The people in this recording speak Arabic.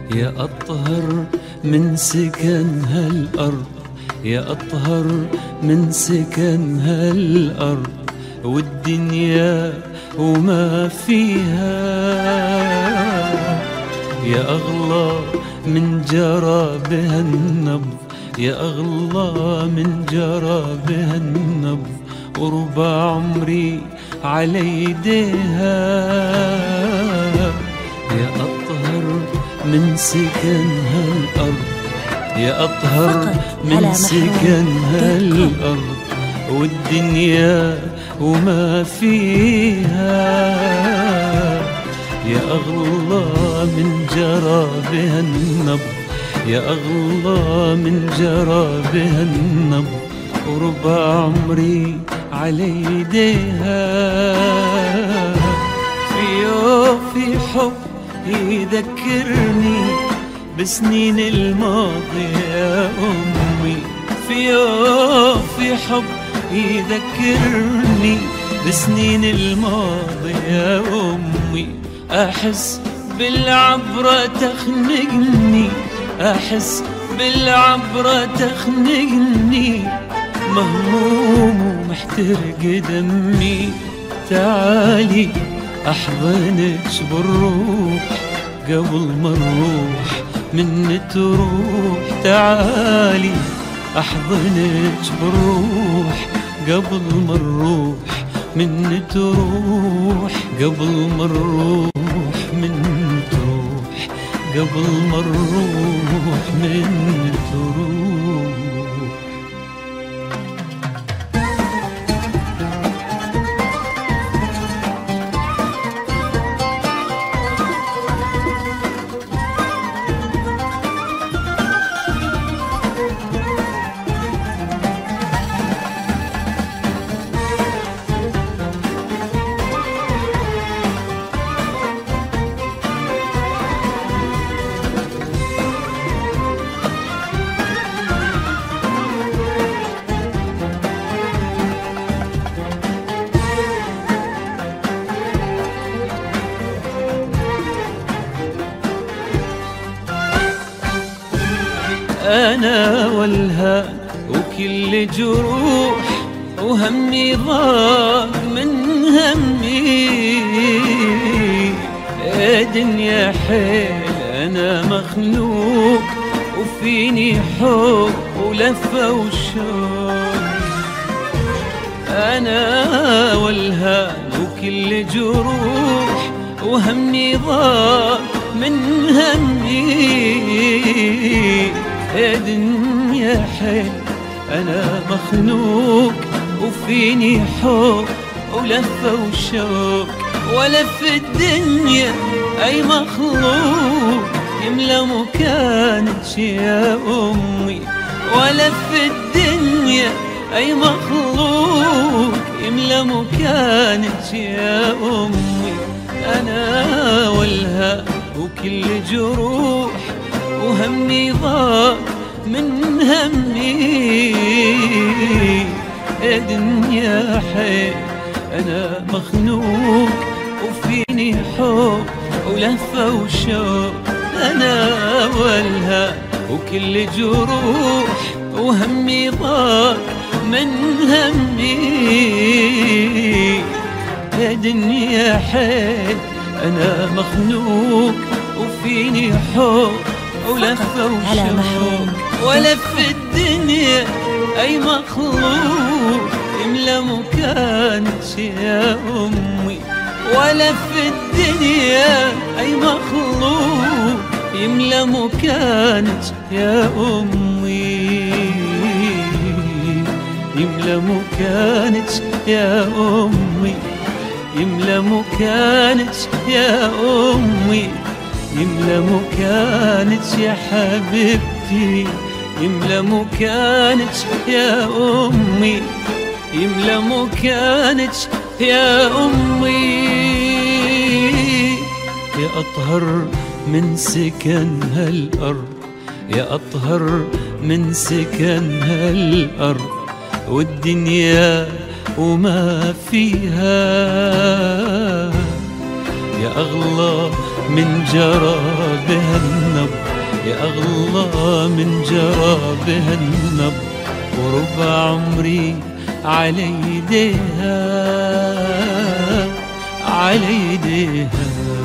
يا أطهر من سكن هالأرض، يا أطهر من سكن هالأرض والدنيا وما فيها، يا أغلى من جرى بها النبض، يا أغلى من جرى بها النبض وربع عمري على يديها، يا أطهر من سكن هالأرض، يا أطهر من سكن هالأرض والدنيا وما فيها، يا أغلى من جرى بها النبض، يا أغلى من جرى بها النبض وربع عمري على يديها، في حب يذكرني بسنين الماضي يا أمي، في حب يذكرني بسنين الماضي يا أمي، أحس بالعبرة تخنقني، أحس بالعبرة تخنقني، مهموم ومحترق دمي، تعالي أحضنك بالروح قبل ما نروح من تروح، تعالي أحضنك بالروح قبل ما نروح من تروح، قبل ما نروح من تروح، قبل ما نروح من تروح. أنا والهان وكل جروح وهمي ضاق من همي، يا دنيا حيل أنا مخنوق وفيني حب ولفة وشوق، أنا والهان وكل جروح وهمي ضاق من همي، يا دنيا حيل أنا مخنوق وفيني حب ولفة وشوق، ولا في الدنيا أي مخلوق يملى مكانك يا أمي، ولا في الدنيا أي مخلوق يملى مكانك يا أمي، أنا والها وكل جروح وهمي ضاق من همي، يا دنيا حيل أنا مخنوق وفيني حب ولفة وشوق، أنا والها وكل جروح وهمي ضاق من همي، يا دنيا حيل أنا مخنوق وفيني حب ولفة وشوق، ولا في الدنيا أي مخلوق يملى مكانك يا أمي، ولا في الدنيا أي مخلوق يملى مكانك يا أمي، يملى مكانك يا أمي، يملى مكانك يا أمي، يملى مكانك يا حبيبتي، يملى مكانك يا أمي، يملى مكانك يا أمي، يا أطهر من سكن هالأرض، يا أطهر من سكن هالأرض والدنيا وما فيها، يا أغلى من جرى بها النبض، يا أغلى من جرى بها النبض، وربع عمري على يديها على يديها.